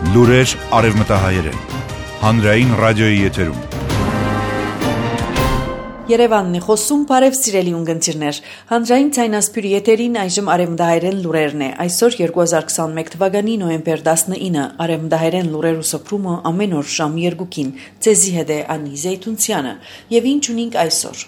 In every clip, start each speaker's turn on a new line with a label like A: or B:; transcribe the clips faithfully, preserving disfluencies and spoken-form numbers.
A: Լուրեր արևմտահայերեն, հանրային ռադիոյի եթերում։
B: Երևանն է խոսում, բարև սիրելի ունգընտիրներ։ Հանրային ցայնասպյուրի եթերին այժմ արևմտահայերեն լուրերն է։ Այսօր երկու հազար քսաներկու թվականի նոյեմբեր տասնինը արևմտահայերեն լուրերու սփռումը ամեն օր շամ երկուքին։ Ցեզի հետ է Անի Զեյթունցյանը։ Եվ ինչ ունենք այսօր։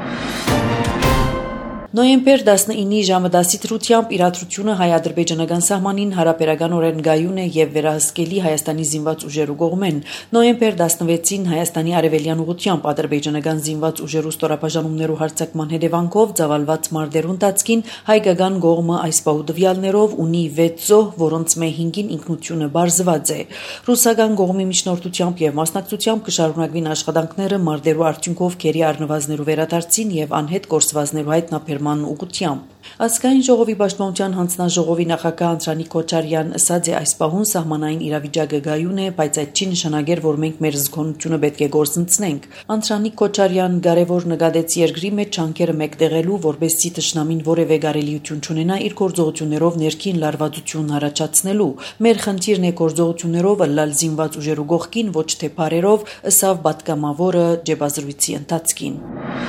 B: Նոյեմբեր տասնինի ժամը դասի դրությամբ իրադրությունը հայ-ադրբեջանական սահմանին հարաբերականորեն գայուն է եւ վերահսկելի Հայաստանի զինված ուժերու կողմեն։ Նոյեմբեր տասնվեցին Հայաստանի արևելյան ուղղությամբ ադրբեջանական զինված ուժերու ստորաբաժանումներու հարձակման հետևանքով ծավալված մարտերու ընթացքին հայկական կողմը այս պահուդվյալներով ունի վեց զոհ, որոնց մե հինգին ինքնությունը բարձված է։ Ռուսական կողմի միջնորդությամբ եւ մասնակցությամբ կշարունակվին աշխատանքները մարտերու արդյունքով քերի առնվազներու վերադարձին եւ անհետ կորսվածներու հայտնաբերման ուղղությամբ։ Ազգային ժողովի պաշտպանության հանձնաժողովի նախագահ Անդրանիկ Քոչարյան ասաց է այս պահուն սահմանային իրավիճակը գայուն է, բայց այդ չի նշանակեր, որ մենք մեր զգոնությունը պետք է գործընծնենք։ Անդրանիկ Քոչարյան կարևոր նկատեց երկրի մեջ չանկերը մեկտեղելու, որբեսզի տշնամին որևէ կարելիություն չունենա իր գործողություններով ներքին լարվածություն առաջացնելու։ Մեր խնդիրն է գործողություններով ըլլալ զինված ուժերու կողքին, ոչ թե բարերով, ըսավ պատգամավորը ջեբազրույցի ընթացքին։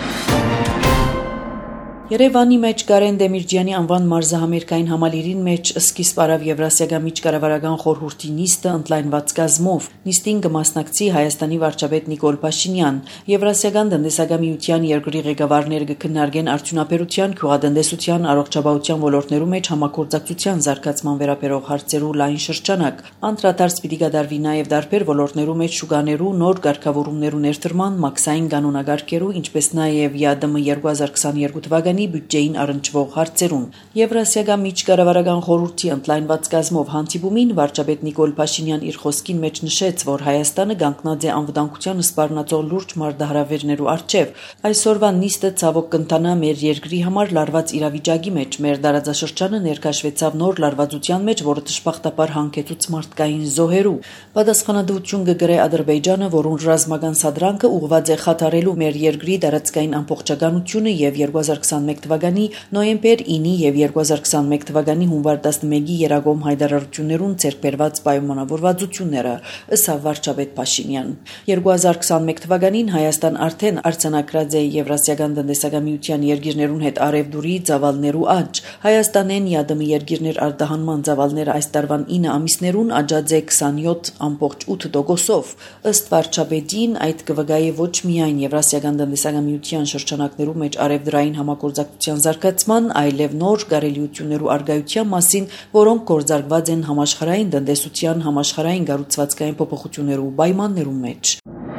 B: Երևանի մեջ Կարեն Դեմիրճյանի անվան մարզահամերգային համալիրին մեջ սկիզբ արավ Եվրասիական միջկառավարական խորհրդի նիստը ընդլայնված կազմով։ Նիստին կմասնակցի Հայաստանի վարչապետ Նիկոլ Փաշինյան։ Եվրասիական տնտեսական միության երկրի ղեկավարները կքննարկեն արդյունաբերության, գյուղատնտեսության, առողջապահության ոլորտներու մեջ համագործակցության զարգացման վերաբերող հարցերու լայն շրջանակ։ Անդրադարձ պիտի կատարվի նաև դարբեր ոլորտներու մեջ շուկաներու նոր կարգավորումներու ներդրման, մաքսային կանոնակարգերու, ինչպես նաև ԵԱԴՄ երկու հազար քսաներկու թվականի բյուջեին առնչվող հարցերուն։ Եվրասիական միջկառավարական խորհրդի ընդլայնված կազմով հանդիպումին վարչապետ Նիկոլ Փաշինյան իր խոսքին մեջ նշեց, որ Հայաստանը կանգնած է անվտանգության սպառնացող լուրջ մարտահրավերներու առջև։ Այսօրվա նիստը ցավոք կընթանա մեր երկրի համար լարված իրավիճակի մեջ։ Մեր տարածաշրջանը ներկայացվեցավ նոր լարվածության մեջ, որը դժբախտաբար հանգեցուց մարդկային զոհերու։ Պատասխանատվություն կգրե Ադրբեջանը, որուն ռազմական սադրանքը ուղղված է խաթարելու մեր երկրի տարածքային ամբողջականությունը եւ երկու հազար քսաներկու թվականի նոյեմբեր ինը եւ երկու հազար քսաներկու թվականի հունվար տասնմեկի երագոմ հայտարարություններուն ցերկբերված պայմանավորվածությունները, ըստ վարչապետ Փաշինյան։ երկու հազար քսաներկու թվականին Հայաստան արդեն արձանագրած է Եվրասիական տնտեսական միության երկիրներուն հետ արևդուրի ծավալներու աճ։ Հայաստանեն ԵԱԴՄ երկիրներ արտահանման ծավալները այս տարվան ինը ամիսներուն աճած է քսանյոթ կամը ութ տոկոսով։ Ըստ վարչապետին այդ կվգայի ոչ միայն Եվրասիական տնտեսական միության շրջանակներու մեջ արևդրային համագործակցության զարգացման, այլև նոր կարելիություններու արգայության մասին, որոնք գործարկված են համաշխարհային տնտեսության համաշխարհային կառուցվածքային փոփոխություններու պայմաններու մեջ։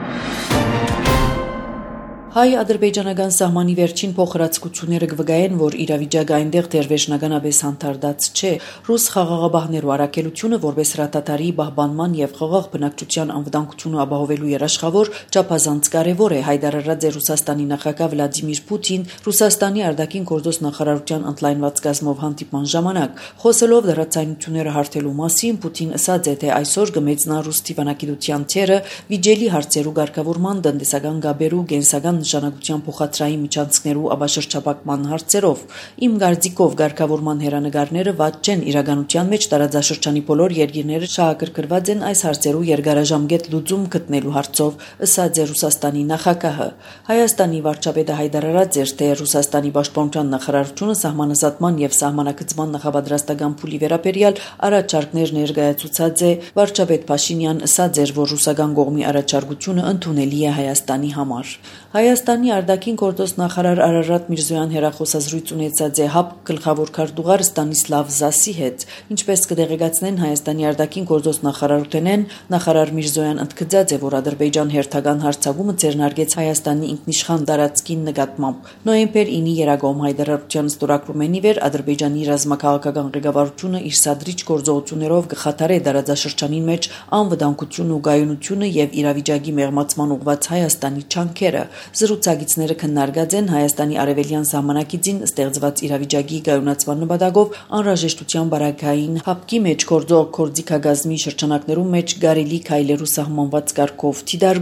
B: Հայ-ադրբեջանական սահմանի վերջին փոխհրաձգությունները կվգայեն, որ իրավիճակը այնտեղ դեռ վերջնականապես հանդարտած չէ։ Ռուս խաղաղաբահներու առաքելությունը որպես հրատատարի պահպանման եւ խաղաղ բնակչության անվտանգությունը ապահովելու երաշխավոր չափազանց կարեւոր է, հայտարարած է Ռուսաստանի նախագահ Վլադիմիր Պուտին Ռուսաստանի արտաքին գործոս նախարարության ընդլայնված կազմով հանդիպման ժամանակ։ Խոսելով դրացայնությունները հարթելու մասին, Պուտին ասաց է, թե այսօր կմեծնա ռուս դիվանագիտության թերը վիճելի հարցերու ղեկավարման, տնտեսական գաբերու, գենսական նշանակության փոխադրային միջանցքներու աբաշրջապակման հարցերով։ Իմ կարծիքով ղեկավարման հերանեկարները վատ չեն իրականության մեջ տարածաշրջանի բոլոր երկիրները շահագրգռված են այս հարցերու երկարաժամկետ լուծում գտնելու հարցով, ըստ Ռուսաստանի նախագահը։ Հայաստանի վարչապետը հայտարարած էր, թե Ռուսաստանի պաշտպանության նախարարությունը սահմանազատման եւ սահմանակցման նախապատրաստական փուլի վերաբերյալ առաջարկներ ներկայացուցած է։ Վարչապետ Փաշինյան ասաց էր, որ ռուսական կողմի առաջարկությունը ընդունելի է Հայաստանի համար։ Հայաստանի արտաքին գործոս նախարար Արարատ Միրզոյան հերախոսազրույց ունեցած է ՀԱՊԿ գլխավոր քարտուղար Ստանիսլավ Զասի հետ։ Ինչպես կդեղեկացնեն Հայաստանի արտաքին գործոս նախարարութենեն, նախարար Միրզոյան ընդգծած է, որ Ադրբեջան հերթական հարձակումը ձեռնարկեց Հայաստանի ինքնիշխան տարածքին նկատմամբ։ Նոյեմբեր ինը երագոմ հայտարարության ստորագրումեն ի վեր Ադրբեջանի ռազմաքաղաքական ղեկավարությունը իր սադրիչ գործողություններով կխաթարե տարածաշրջանին մեջ անվտանգությունն ու գայունությունը եւ իրավիճակի մեղմացման ուղղված Հայաստանի չանքերը։ Զրուցակիցները քննարկած են Հայաստանի արևելյան սահմանակիցին ստեղծված իրավիճակի կայունացման նպատակով անհրաժեշտության բարակային ՀԱՊԿ-ի մեջ գործող կորձիկագազմի շրջանակներում մեջ գարելի քայլերու սահմանված կարգով թիդարգումը։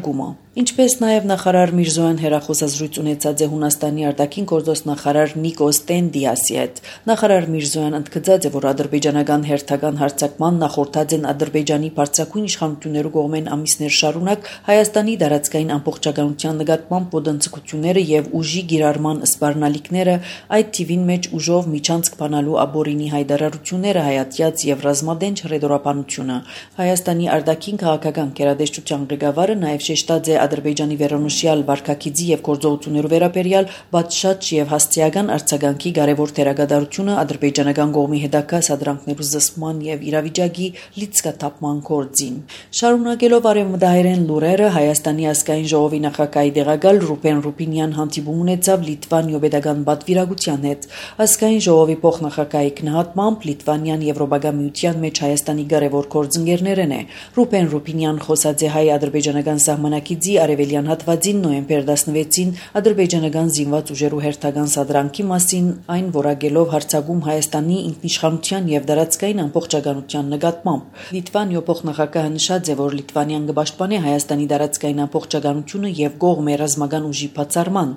B: Ինչպես նաև նախարար Միրզոյան հերախոսազրույց ունեցած է Հունաստանի արտաքին գործոս նախարար Նիկոս Տենդիասի հետ։ Նախարար Միրզոյան ընդգծած է, որ ադրբեջանական հերթական հարձակման նախորդած են Ադրբեջանի բարձրագույն իշխանություններու կողմեն ամիսներ շարունակ Հայաստանի տարածքային ամբողջականության նկատմամբ ոտնձգությունները եւ ուժի գիրառման սպառնալիքները, այդ թիվին մեջ ուժով միջանցք բանալու աբորինի հայտարարությունները, հայատյաց եւ ռազմադենչ հռետորաբանությունը։ Հայաստանի արտաքին քաղաքական գերատեսչության ղեկավարը նաև շեշտած է Ադրբեջանի վերոնշյալ վարկագիծի եւ գործողություններու վերաբերյալ բացշաճ եւ հասցեական արձագանքի կարևոր դերակատարությունը ադրբեջանական կողմի հետագա սադրանքներու զսպման եւ իրավիճակի լիցքաթափման գործին։ Շարունակելով արևմտահայերեն լուրերը, Հայաստանի ազգային ժողովի նախագահի դեղակալ Ռուբեն Ռուբինյան հանդիպում ունեցավ Լիտվանիո պետական պատվիրակության հետ։ Ազգային ժողովի փոխնախագահի գնահատմամբ Լիտվանիան Եվրոպական միության մեջ Հայաստանի կարևոր գործընկերներն է։ Ռուբեն Ռուբինյան խոսած է հայ-ադրբեջանական սահմանակիցի արևելյան հատվածին նոյեմբեր տասնվեցին ադրբեջանական զինված ուժերու հերթական սադրանքի մասին, այն որակելով հարձակում Հայաստանի ինքնիշխանության եւ տարածքային ամբողջականության նկատմամբ։ Լիտվանիո փոխնախագահը նշած է, որ Լիտվանիան կպաշտպանի Հայաստանի տարածքային ամբողջականությունը եւ կողմ է ռազմական ուժի բացառման։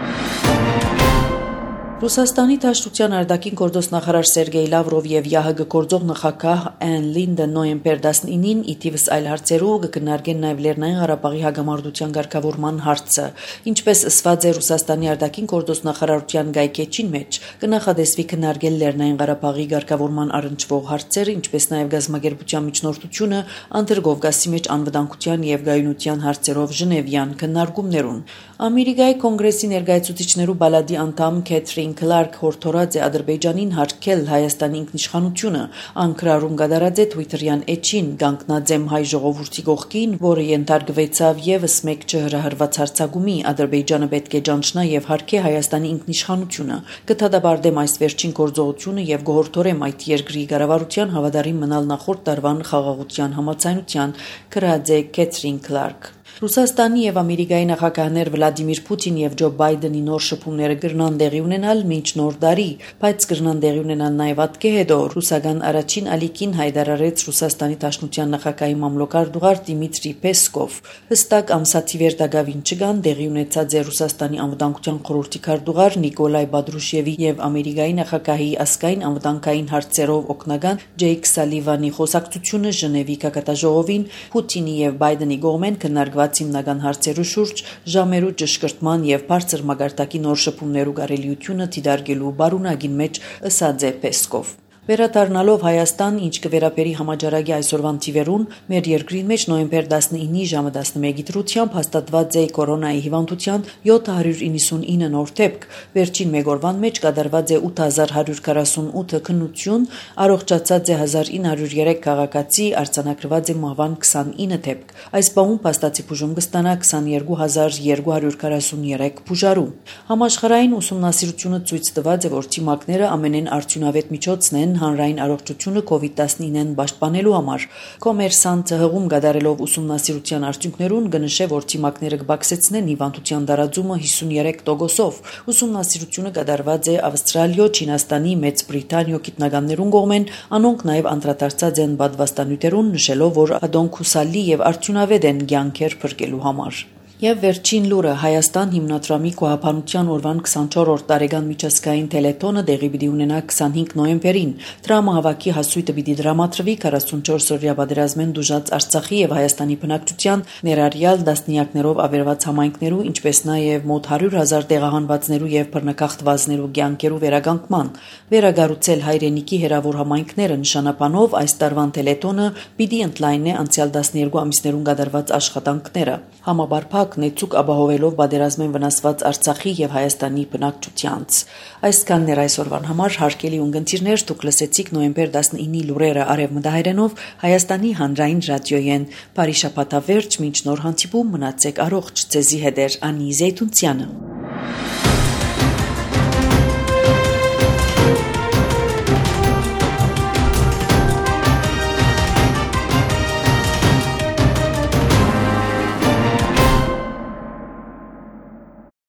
B: Ռուսաստանի Դաշնության արտաքին գործոս նախարար Սերգեյ Լավրով եւ ՀՀԳ գործող նախագահ Են Լինդը նոյեմբեր տասնինին իդիվս այլ հարցերով կքննարկեն նաեւ Լեռնային Ղարաբաղի հագամարտության ղեկավարման հարցը։ Ինչպես ասված է Ռուսաստանի արտաքին գործոս նախարարության գայքեչին մեջ, կնախադեсվի քննարկել Լեռնային Ղարաբաղի ղեկավարման առնչվող հարցերը, ինչպես նաեւ գազམ་ագերբության միջնորդությունը Անդրկովկասի մեջ անվտանգության եւ գայունության հարցերով Ժնևյան քննարկումներուն։ Ամերիկայի կոնգրեսի ներկայացուցիչներու բալադի անդամ Քեթրին Քլարք հորդորած է Ադրբեջանին հարգել Հայաստանի ինքնիշխանությունը, անկրարում կատարած է Թվիտերյան էջին կանգնած եմ հայ ժողովրդի կողքին, որը ենթարկվեցավ եւս մեկ չհրահրված հարձակումի, Ադրբեջանը պետք է ճանչնա եւ հարգի Հայաստանի ինքնիշխանությունը, կդադարեմ այս վերջին գործողությունը եւ գոհորթորեմ այդ երկրի կառավարության հավատարիմ մնալ նախորդ տարվան խաղաղության համաձայնության, գրած է Քեթրին Քլարք։ Ռուսաստանի եւ Ամերիկայի նախագահներ Վլադիմիր Պուտին եւ Ջո Բայդենի նոր շփումները կրնան տեղի ունենալ մինչ նոր տարի, բայց կրնան տեղի ունենալ նաեւ ատկե հետո ռուսական առաջին ալիքին հայտարարեց Ռուսաստանի Դաշնության նախագահի մամլոքարտուղար Դիմիտրի Պեսկով։ Հստակ ամսաթիվեր դակավին չկան, տեղի ունեցած է Ռուսաստանի անվտանգության խորհրդի քարտուղար Նիկոլայ Բադրուշևի եւ Ամերիկայի նախագահի ազգային անվտանգային հարցերով օգնական Ջեյք Սալիվանի խոսակցությունը Ժնևի քաղաքաժողովին Պուտինի եւ Բայդենի կողմեն քննարկված հիմնական հարցերու շուրջ ժամերու ճշգրտման եւ բարձր մագարտակի նոր շփումներու կարելիությունը դիտարկելու բարունակին մեջ ըսած է Պեսկով։ Վերադառնալով Հայաստան, ինչ կվերապերի համաճարակի այսօրվան թիվերուն, մեր երկրին մեջ նոյեմբեր տասնինի ժամը տասնմեկի դրությամբ հաստատված է կորոնայի հիվանդության յոթ հարյուր իննսունինը նոր դեպք, վերջին մեկ օրվան մեջ կատարված է ութ հազար հարյուր քառասունութ քննություն, առողջացած է հազար ինը հարյուր երեք քաղաքացի, արձանագրված է մահվան քսանինը դեպք։ Այս պահում փաստացի բուժում կստանա քսաներկու հազար երկու հարյուր քառասուներեք բուժարու։ Համաշխարհային ուսումնասիրությունը ցույց տված է, որ թիմակները ամենեն արդյունավետ միջոցն են հանրային առողջությունը կովիդ տասնինին պաշտպանելու համար։ Կոմերսանտը հղում կատարելով ուսումնասիրության արդյունքներուն կնշե, որ թիմակները կբացեցնեն հիվանդության տարածումը հիսուներեք տոկոսով։ Ուսումնասիրությունը կատարված է Ավստրալիո, Չինաստանի, Մեծ Բրիտանիո գիտնականներուն կողմեն, անոնք նաև անդրադարձած են բադվաստանյութերուն, նշելով, որ ադոնք հուսալի եւ արդյունավետ են կյանքեր փրկելու համար։ Եվ վերջին լուրը Հայաստան հիմնադրամի կոհաբանության օրվան քսանչորրորդ տարեկան միջազգային տելետոնը տեղի պիտի ունենա քսանհինգ նոյեմբերին։ Դրամահավաքի հասույթը պիտի դրամատրվի քառասունչորսօրյա պատերազմեն դժուժած Արցախի եւ Հայաստանի բնակչության ներառյալ դասնիակներով ավերված համայնքներու, ինչպես նաեւ մոտ հարյուր հազար տեղահանվածներու եւ բռնկախտվածներու կյանքերու վերականգնման, վերագառուցել հայրենիքի հերավոր համայնքները նշանաբանով այս տարվան տելետոնը պիտի ընդլայնի անցյալ տասներկու ամիսներուն կատարված աշխատանքները։ Համաբարփակ նեցուկ ապահովելով պատերազմեն վնասված Արցախի եւ Հայաստանի բնակչությանց։ Այսքանն էր այսօրվան համար հարգելի ունկնդիրներ, դուք լսեցիք նոյեմբեր տասնինի լուրերը արևմտահայերենով Հայաստանի հանրային ռադիոյեն։ Բարի շաբաթավերջ, մինչ նոր հանդիպում, մնացեք առողջ, ձեզի հետ է Անի Զեյթունցյանը։